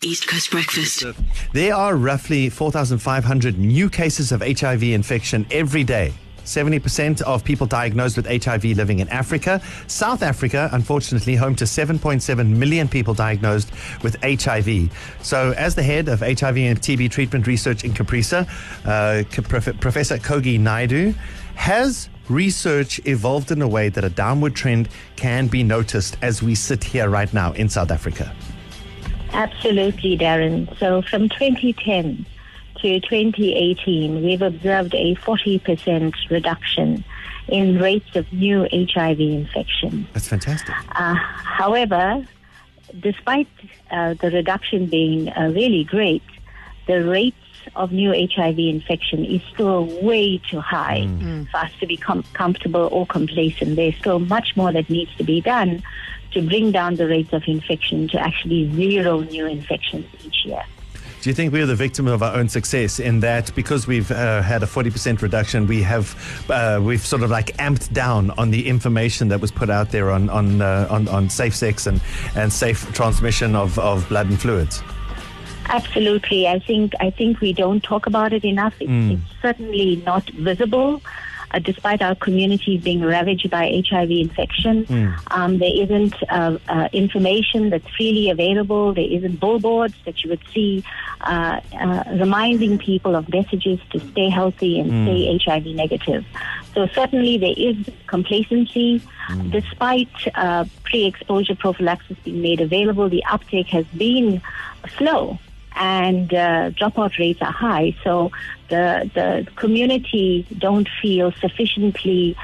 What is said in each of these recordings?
East Coast Breakfast. There are roughly 4,500 new cases of HIV infection every day. 70% of people diagnosed with HIV living in Africa. South Africa, unfortunately, home to 7.7 million people diagnosed with HIV. So as the head of HIV and TB treatment research in CAPRISA, Professor Kogi Naidu, has research evolved in a way that a downward trend can be noticed as we sit here right now in South Africa? Absolutely, Darren. So from 2010 to 2018, we've observed a 40% reduction in rates of new HIV infection. That's fantastic. However, despite the reduction being really great, the rates of new HIV infection is still way too high for us to be comfortable or complacent. There's still much more that needs to be done to bring down the rates of infection to actually zero new infections each year. Do you think we're the victim of our own success in that because we've had a 40% reduction, we've sort of like amped down on the information that was put out there on safe sex and safe transmission of blood and fluids? Absolutely. I think we don't talk about it enough. It's certainly not visible. Despite our communities being ravaged by HIV infection, there isn't information that's freely available. There isn't billboards that you would see reminding people of messages to stay healthy and stay HIV negative. So certainly there is complacency. Despite pre-exposure prophylaxis being made available, the uptake has been slow and dropout rates are high. So the community don't feel sufficiently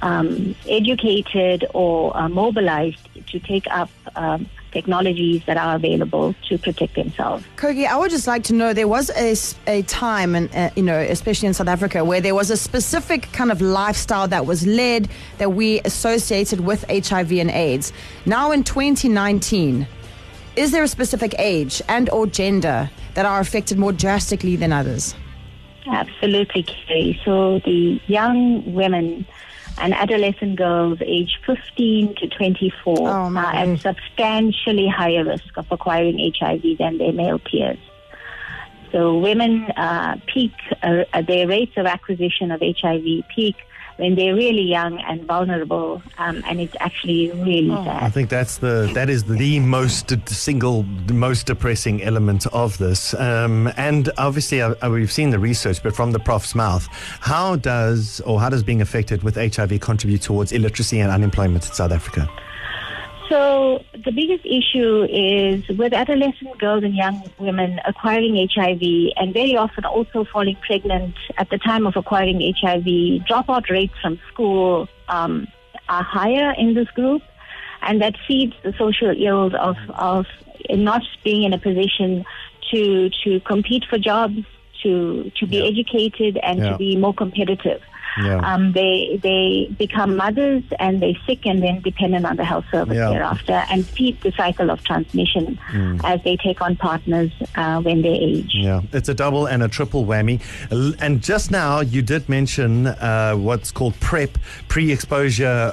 educated or mobilized to take up technologies that are available to protect themselves. Kogi, I would just like to know, there was a time, and especially in South Africa, where there was a specific kind of lifestyle that was led, that we associated with HIV and AIDS. Now in 2019, is there a specific age and or gender that are affected more drastically than others? Absolutely, Kerry. So the young women and adolescent girls aged 15 to 24 are at substantially higher risk of acquiring HIV than their male peers. So women peak, their rates of acquisition of HIV peak when they're really young and vulnerable, and it's actually really sad. I think that is the most depressing element of this. And obviously, we've seen the research, but from the prof's mouth, how does being affected with HIV contribute towards illiteracy and unemployment in South Africa? So the biggest issue is with adolescent girls and young women acquiring HIV and very often also falling pregnant at the time of acquiring HIV, dropout rates from school are higher in this group, and that feeds the social ills of not being in a position to compete for jobs, to be educated and to be more competitive. Yeah. They become mothers and they're sick and then dependent on the health service thereafter, and feed the cycle of transmission as they take on partners when they age. Yeah, it's a double and a triple whammy. And just now you did mention what's called PrEP, pre-exposure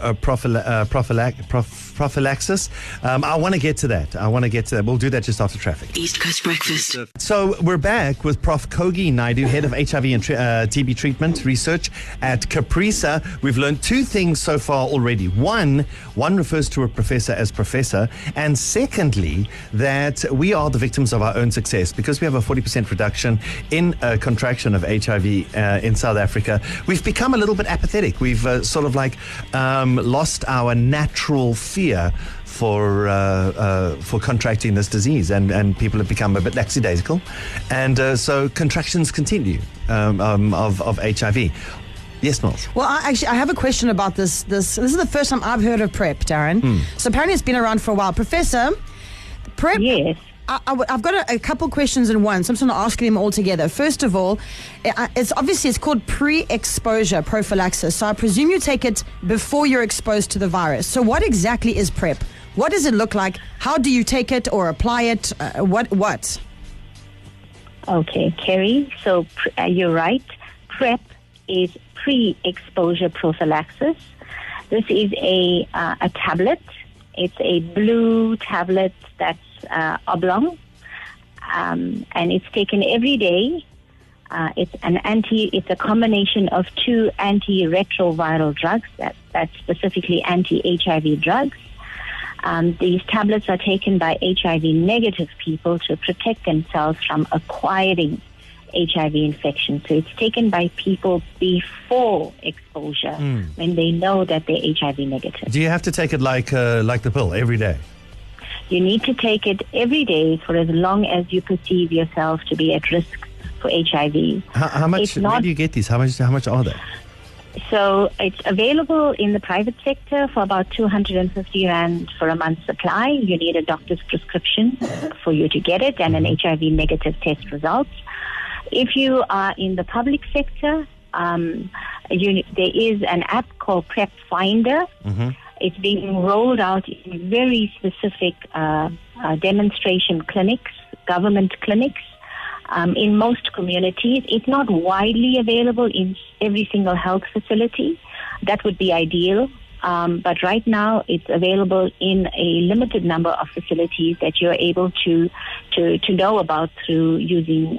prophylaxis. I want to get to that. We'll do that just after traffic. East Coast Breakfast. So we're back with Prof. Kogi Naidu, head of HIV and TB treatment research at CAPRISA. We've learned two things so far already. One refers to a professor as professor, and secondly, that we are the victims of our own success because we have a 40% reduction in contraction of HIV in South Africa. We've become a little bit apathetic. We've sort of like lost our natural fear for contracting this disease, and people have become a bit lackadaisical, and so contractions continue of HIV. Yes, Miles. Well, I have a question about this. This is the first time I've heard of PrEP, Darren. So apparently it's been around for a while. Professor, PrEP... Yes. I've got a couple questions in one, so I'm just going to ask them all together. First of all, it's called pre-exposure prophylaxis. So I presume you take it before you're exposed to the virus. So what exactly is PrEP? What does it look like? How do you take it or apply it? What? Okay, Kerry. So you're right. PrEP is pre-exposure prophylaxis. This is a tablet. It's a blue tablet that's oblong. and it's taken every day. It's a combination of 2 antiretroviral drugs, that's specifically anti-HIV drugs. These tablets are taken by HIV negative people to protect themselves from acquiring HIV infection. So it's taken by people before exposure when they know that they're HIV negative. Do you have to take it like the pill every day? You need to take it every day for as long as you perceive yourself to be at risk for HIV. How much? Where do you get these? How much are they? So it's available in the private sector for about 250 Rand for a month's supply. You need a doctor's prescription for you to get it and an HIV negative test results. If you are in the public sector, there is an app called PrEP Finder. It's being rolled out in very specific demonstration clinics, government clinics, in most communities. It's not widely available in every single health facility. That would be ideal. But right now, it's available in a limited number of facilities that you're able to know about through using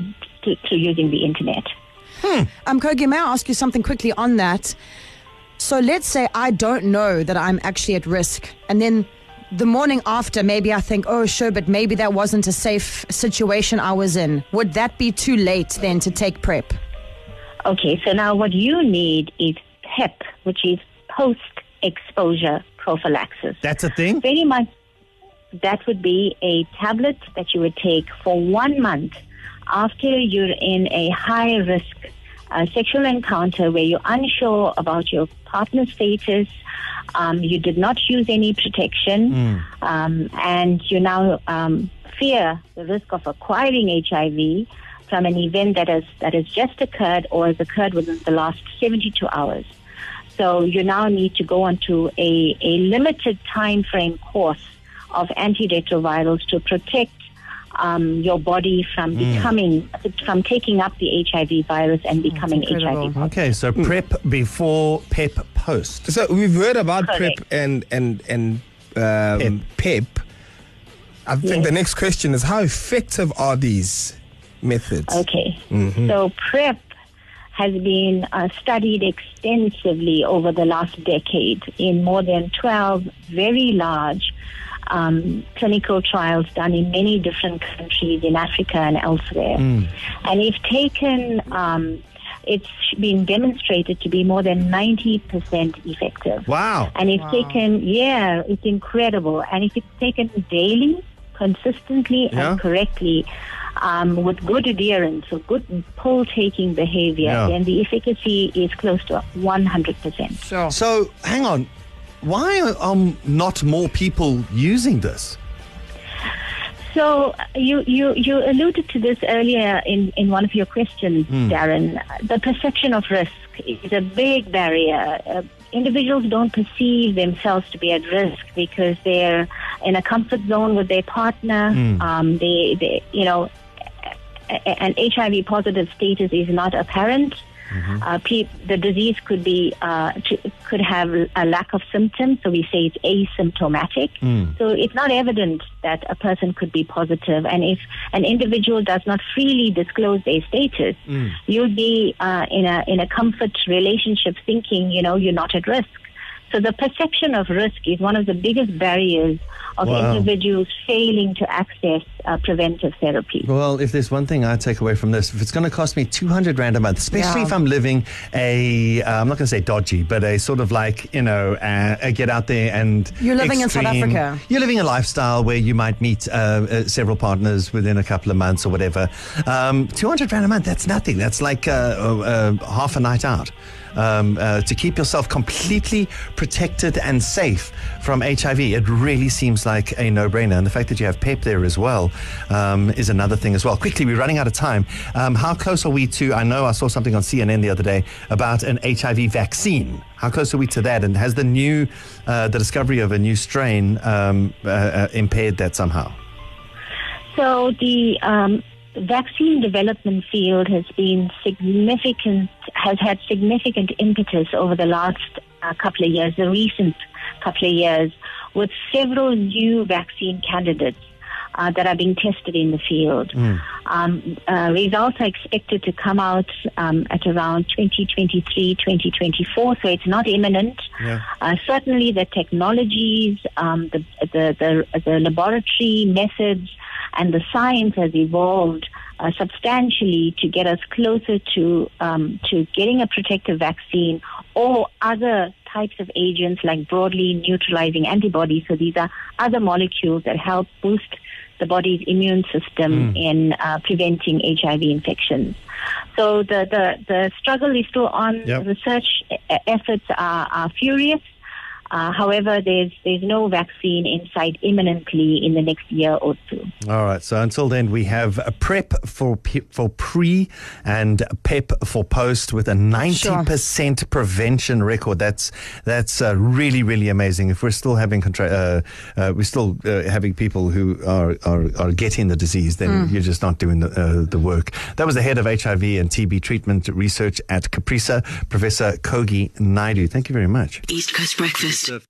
the internet. Kogi, may I ask you something quickly on that? So let's say I don't know that I'm actually at risk, and then the morning after, maybe I think, oh, sure, but maybe that wasn't a safe situation I was in. Would that be too late then to take PrEP? Okay, so now what you need is PEP, which is post-exposure prophylaxis. That's a thing? Very much. That would be a tablet that you would take for 1 month after you're in a high-risk sexual encounter where you're unsure about your partner's status, you did not use any protection, and you now fear the risk of acquiring HIV from an event that has just occurred or has occurred within the last 72 hours. So you now need to go onto a limited time frame course of antiretrovirals to protect your body from from taking up the HIV virus and becoming HIV positive. Okay, so PrEP before, PEP post. So we've heard about Correct. PrEP and PEP. I think the next question is, how effective are these methods? Okay, so PrEP has been studied extensively over the last decade in more than 12 very large clinical trials done in many different countries in Africa and elsewhere. And if taken, it's been demonstrated to be more than 90% effective. Wow. And if taken, it's incredible. And if it's taken daily, consistently and correctly, with good adherence, or good pill-taking behavior, then the efficacy is close to 100%. Sure. So, hang on. Why are not more people using this? So you alluded to this earlier in one of your questions, Darren. The perception of risk is a big barrier. Individuals don't perceive themselves to be at risk because they're in a comfort zone with their partner. They an HIV positive status is not apparent. The disease could have a lack of symptoms, so we say it's asymptomatic. So it's not evident that a person could be positive. And if an individual does not freely disclose their status, you'll be in a comfort relationship thinking, you're not at risk. So the perception of risk is one of the biggest barriers of individuals failing to access preventive therapy. Well, if there's one thing I take away from this, if it's going to cost me 200 Rand a month, especially if I'm living I'm not going to say dodgy, but a sort of like, get out there and You're living in South Africa. You're living a lifestyle where you might meet several partners within a couple of months or whatever. 200 Rand a month, that's nothing. That's like half a night out. To keep yourself completely protected and safe from HIV, it really seems like a no-brainer. And the fact that you have PEP there as well is another thing as well. Quickly, we're running out of time. How close are we to, I know I saw something on CNN the other day about an HIV vaccine. How close are we to that? And has the discovery of a new strain impaired that somehow? So the vaccine development field has had significant impetus over the last couple of years, the recent couple of years, with several new vaccine candidates that are being tested in the field. Results are expected to come out at around 2023, 2024, so it's not imminent. Certainly the technologies, the laboratory methods and the science has evolved substantially to get us closer to getting a protective vaccine or other types of agents like broadly neutralizing antibodies. So these are other molecules that help boost the body's immune system in preventing HIV infections. So the struggle is still on. Research efforts are furious. However, there's no vaccine in sight imminently in the next year or two. All right. So until then, we have a PrEP for pre and PEP for post with a 90% prevention record. That's really, really amazing. If we're still having having people who are getting the disease, then you're just not doing the work. That was the head of HIV and TB treatment research at CAPRISA, Professor Kogi Naidoo. Thank you very much. East Coast Breakfast.